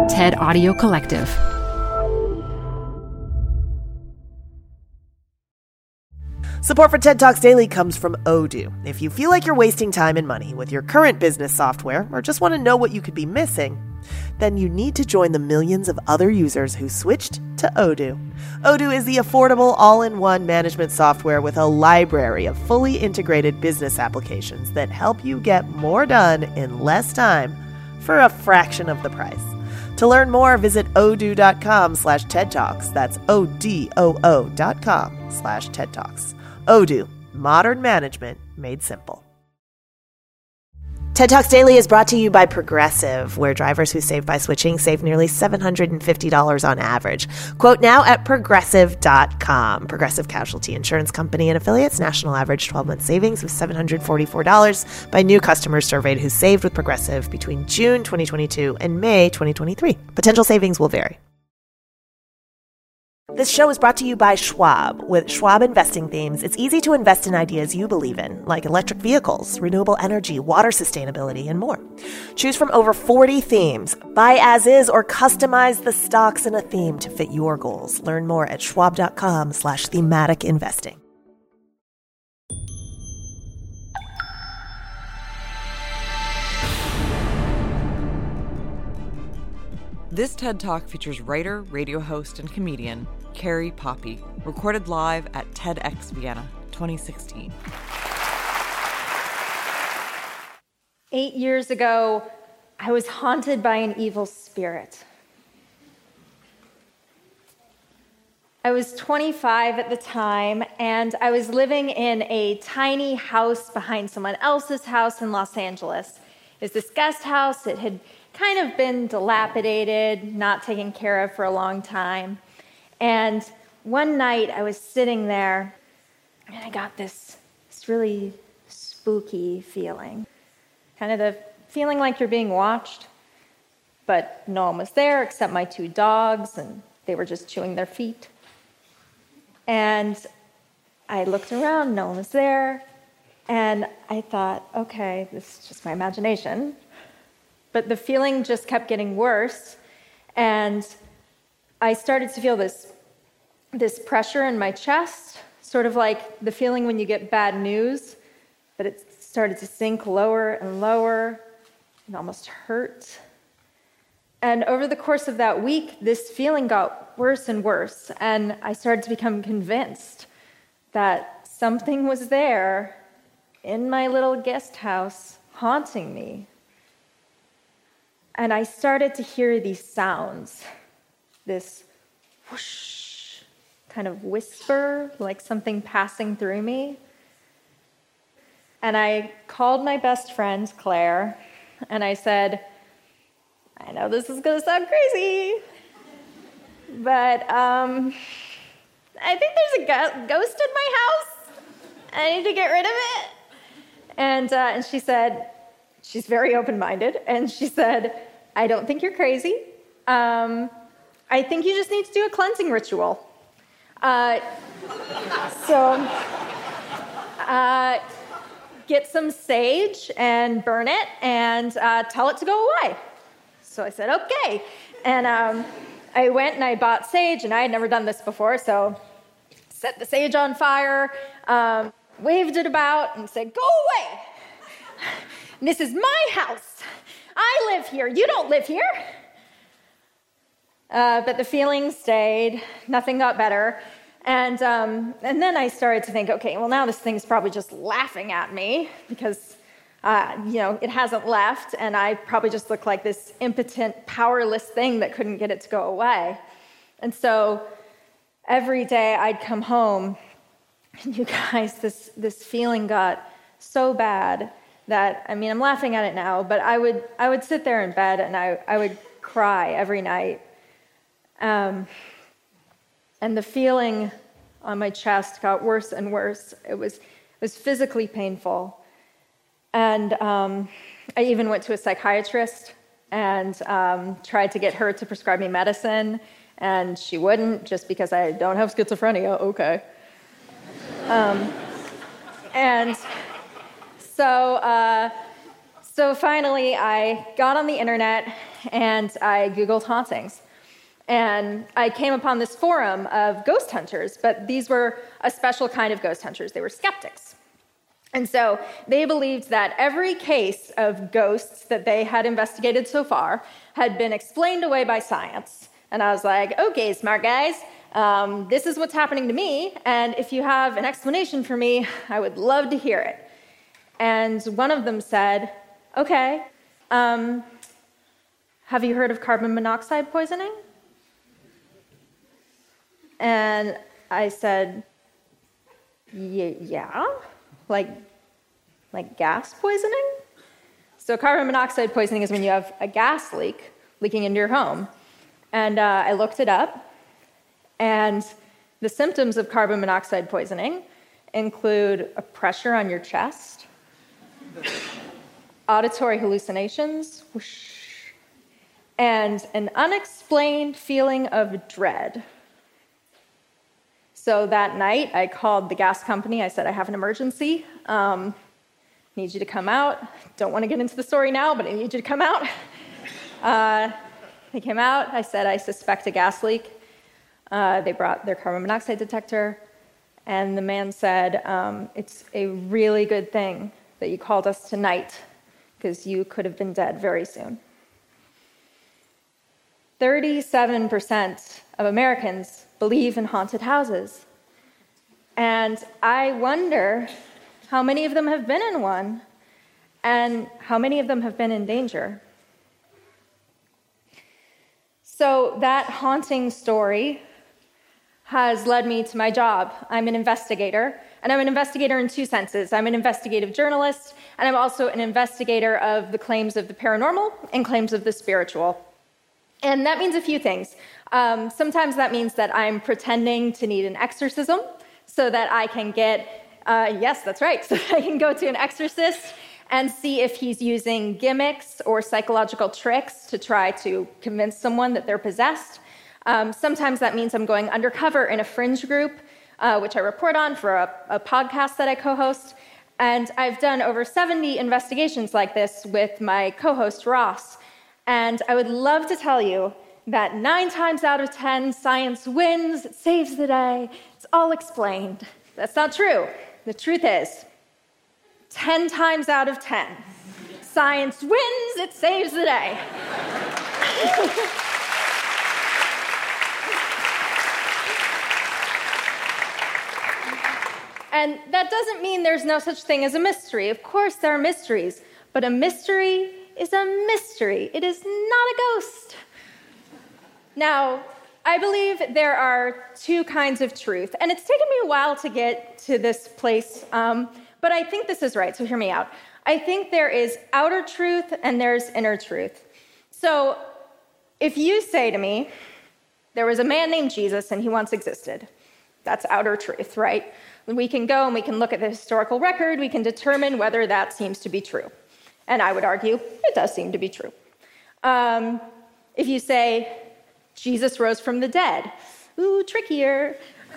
TED Audio Collective. Support for TED Talks Daily comes from Odoo. If you feel like you're wasting time and money with your current business software or just want to know what you could be missing, then you need to join the millions of other users who switched to Odoo. Odoo is the affordable all-in-one management software with a library of fully integrated business applications that help you get more done in less time for a fraction of the price. To learn more, visit odoo.com/TED Talks. That's ODOO.com/TED Talks. Odoo, modern management made simple. TED Talks Daily is brought to you by Progressive, where drivers who save by switching save nearly $750 on average. Quote now at Progressive.com. Progressive Casualty Insurance Company and affiliates. National average 12-month savings of $744 by new customers surveyed who saved with Progressive between June 2022 and May 2023. Potential savings will vary. This show is brought to you by Schwab. With Schwab Investing Themes, it's easy to invest in ideas you believe in, like electric vehicles, renewable energy, water sustainability, and more. Choose from over 40 themes. Buy as is or customize the stocks in a theme to fit your goals. Learn more at schwab.com/thematic investing. This TED Talk features writer, radio host, and comedian Carrie Poppy, recorded live at TEDx Vienna 2016. 8 years ago, I was haunted by an evil spirit. I was 25 at the time, and I was living in a tiny house behind someone else's house in Los Angeles. It was this guest house. It had kind of been dilapidated, not taken care of for a long time. And one night I was sitting there and I got this really spooky feeling. Kind of the feeling like you're being watched, but no one was there except my 2 dogs, and they were just chewing their feet. And I looked around, no one was there, and I thought, okay, this is just my imagination. But the feeling just kept getting worse, and I started to feel this pressure in my chest, sort of like the feeling when you get bad news, but it started to sink lower and lower. It almost hurt. And over the course of that week, this feeling got worse and worse, and I started to become convinced that something was there in my little guest house haunting me. And I started to hear these sounds, this whoosh, kind of whisper, like something passing through me. And I called my best friend, Claire, and I said, I know this is going to sound crazy, but I think there's a ghost in my house. I need to get rid of it. And she said, she's very open-minded, and she said, I don't think you're crazy. I think you just need to do a cleansing ritual. Get some sage and burn it and tell it to go away. So I said, okay. And I went and I bought sage, and I had never done this before, so set the sage on fire, waved it about, and said, go away. This is my house. I live here. You don't live here. But the feeling stayed. Nothing got better. And then I started to think, okay, well, now this thing's probably just laughing at me because, it hasn't left, and I probably just look like this impotent, powerless thing that couldn't get it to go away. And so every day I'd come home, and you guys, this feeling got so bad that, I'm laughing at it now, but I would sit there in bed and I would cry every night. And the feeling on my chest got worse and worse. It was physically painful. And I even went to a psychiatrist and tried to get her to prescribe me medicine, and she wouldn't, just because I don't have schizophrenia. Okay. So finally, I got on the internet and I Googled hauntings. And I came upon this forum of ghost hunters, but these were a special kind of ghost hunters. They were skeptics. And so they believed that every case of ghosts that they had investigated so far had been explained away by science. And I was like, okay, smart guys, this is what's happening to me, and if you have an explanation for me, I would love to hear it. And one of them said, okay, have you heard of carbon monoxide poisoning? And I said, yeah, like gas poisoning? So carbon monoxide poisoning is when you have a gas leak leaking into your home. And I looked it up, and the symptoms of carbon monoxide poisoning include a pressure on your chest, auditory hallucinations, whoosh, and an unexplained feeling of dread. So that night, I called the gas company. I said, I have an emergency. Need you to come out. Don't want to get into the story now, but I need you to come out. They came out. I said, I suspect a gas leak. They brought their carbon monoxide detector. And the man said, it's a really good thing that you called us tonight, because you could have been dead very soon. 37% of Americans believe in haunted houses. And I wonder how many of them have been in one, and how many of them have been in danger. So that haunting story has led me to my job. I'm an investigator, and I'm an investigator in two senses. I'm an investigative journalist, and I'm also an investigator of the claims of the paranormal and claims of the spiritual. And that means a few things. Sometimes that means that I'm pretending to need an exorcism so that I can get, yes, that's right, so that I can go to an exorcist and see if he's using gimmicks or psychological tricks to try to convince someone that they're possessed. Sometimes that means I'm going undercover in a fringe group, which I report on for a podcast that I co-host. And I've done over 70 investigations like this with my co-host, Ross. And I would love to tell you that 9 times out of 10, science wins, it saves the day, it's all explained. That's not true. The truth is, 10 times out of 10, science wins, it saves the day. And that doesn't mean there's no such thing as a mystery. Of course, there are mysteries, but a mystery is a mystery. It is not a ghost. Now, I believe there are 2 kinds of truth, and it's taken me a while to get to this place, but I think this is right, so hear me out. I think there is outer truth and there's inner truth. So if you say to me, there was a man named Jesus and he once existed, that's outer truth, right? We can go and we can look at the historical record, we can determine whether that seems to be true. And I would argue, it does seem to be true. If you say, Jesus rose from the dead, ooh, trickier.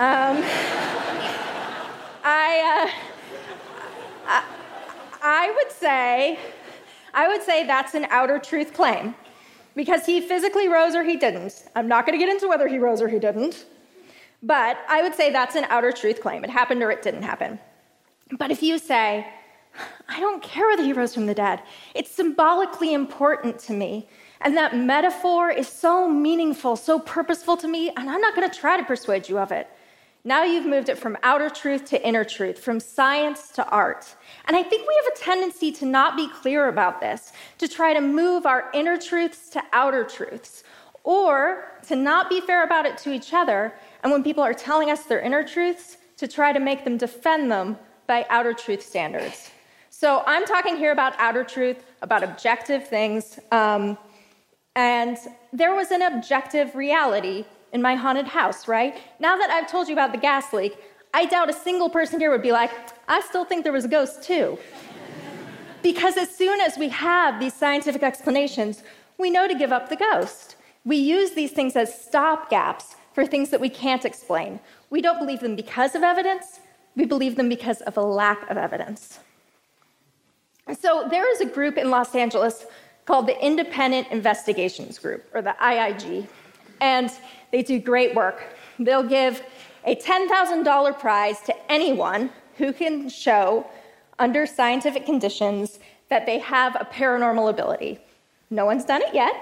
I would say that's an outer truth claim, because he physically rose or he didn't. I'm not going to get into whether he rose or he didn't, but I would say that's an outer truth claim. It happened or it didn't happen. But if you say, I don't care whether he rose from the dead, it's symbolically important to me, and that metaphor is so meaningful, so purposeful to me, and I'm not going to try to persuade you of it. Now you've moved it from outer truth to inner truth, from science to art. And I think we have a tendency to not be clear about this, to try to move our inner truths to outer truths, or to not be fair about it to each other, and when people are telling us their inner truths, to try to make them defend them by outer truth standards. So I'm talking here about outer truth, about objective things, and there was an objective reality in my haunted house, right? Now that I've told you about the gas leak, I doubt a single person here would be like, I still think there was a ghost too. Because as soon as we have these scientific explanations, we know to give up the ghost. We use these things as stopgaps for things that we can't explain. We don't believe them because of evidence, we believe them because of a lack of evidence. So there is a group in Los Angeles called the Independent Investigations Group, or the IIG, and they do great work. They'll give a $10,000 prize to anyone who can show, under scientific conditions, that they have a paranormal ability. No one's done it yet,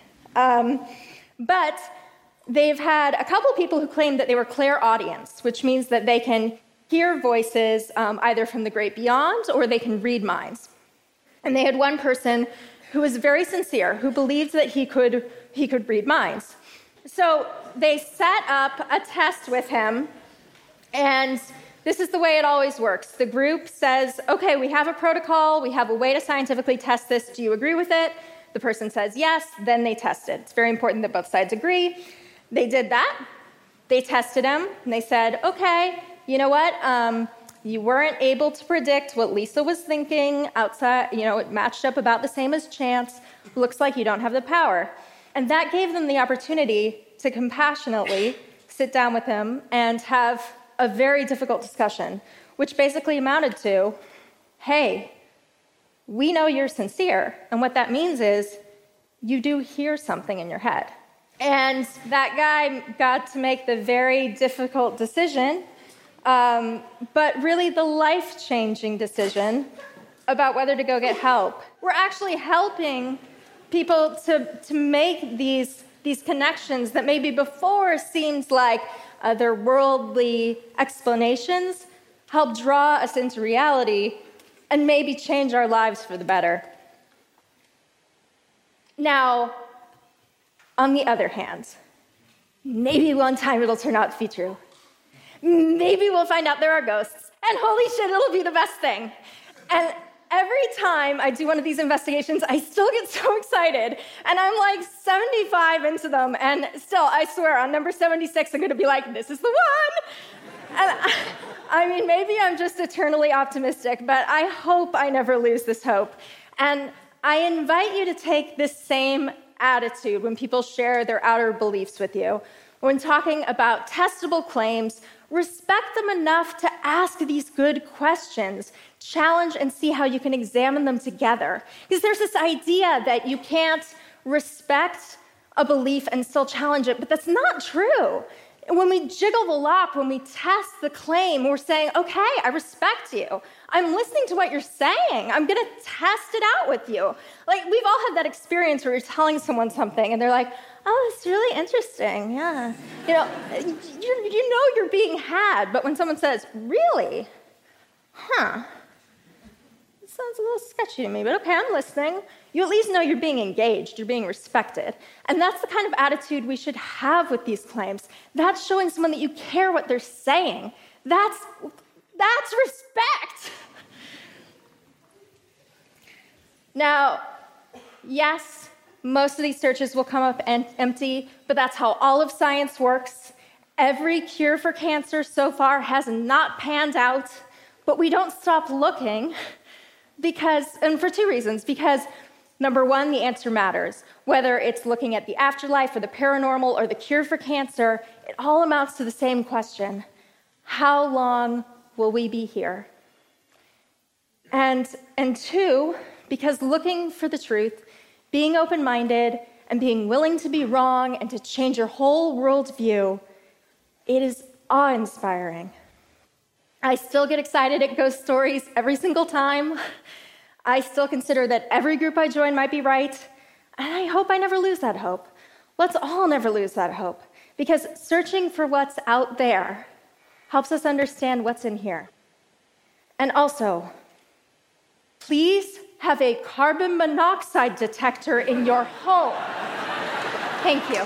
but they've had a couple people who claim that they were clairaudience, which means that they can hear voices either from the great beyond or they can read minds. And they had one person who was very sincere, who believed that he could read minds. So they set up a test with him, and this is the way it always works. The group says, okay, we have a protocol, we have a way to scientifically test this, do you agree with it? The person says yes, then they test it. It's very important that both sides agree. They did that, they tested him, and they said, okay, you know what? You weren't able to predict what Lisa was thinking outside, it matched up about the same as chance. Looks like you don't have the power. And that gave them the opportunity to compassionately sit down with him and have a very difficult discussion, which basically amounted to, hey, we know you're sincere, and what that means is you do hear something in your head. And that guy got to make the very difficult decision, but really the life-changing decision about whether to go get help. We're actually helping people to make these connections that maybe before seemed like otherworldly explanations, help draw us into reality and maybe change our lives for the better. Now, on the other hand, maybe one time it'll turn out to be true. Maybe we'll find out there are ghosts, and holy shit, it'll be the best thing. And every time I do one of these investigations, I still get so excited, and I'm like 75 into them, and still, I swear, on number 76, I'm gonna be like, this is the one! And I mean, maybe I'm just eternally optimistic, but I hope I never lose this hope. And I invite you to take this same attitude when people share their outer beliefs with you. When talking about testable claims, respect them enough to ask these good questions, challenge and see how you can examine them together. Because there's this idea that you can't respect a belief and still challenge it, but that's not true. When we jiggle the lock, when we test the claim, we're saying, okay, I respect you. I'm listening to what you're saying. I'm gonna test it out with you. Like, we've all had that experience where you're telling someone something and they're like, oh, it's really interesting, yeah. You know you're being had, but when someone says, really? Huh. It sounds a little sketchy to me, but okay, I'm listening. You at least know you're being engaged, you're being respected. And that's the kind of attitude we should have with these claims. That's showing someone that you care what they're saying. That's respect. Now, yes, most of these searches will come up empty, but that's how all of science works. Every cure for cancer so far has not panned out, but we don't stop looking and for two reasons. Because number one, the answer matters. Whether it's looking at the afterlife or the paranormal or the cure for cancer, it all amounts to the same question. How long will we be here? And two, because looking for the truth, being open-minded, and being willing to be wrong and to change your whole worldview, it is awe-inspiring. I still get excited at ghost stories every single time. I still consider that every group I join might be right, and I hope I never lose that hope. Let's all never lose that hope, because searching for what's out there helps us understand what's in here. And also, please have a carbon monoxide detector in your home. Thank you.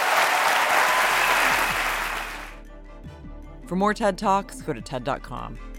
For more TED Talks, go to TED.com.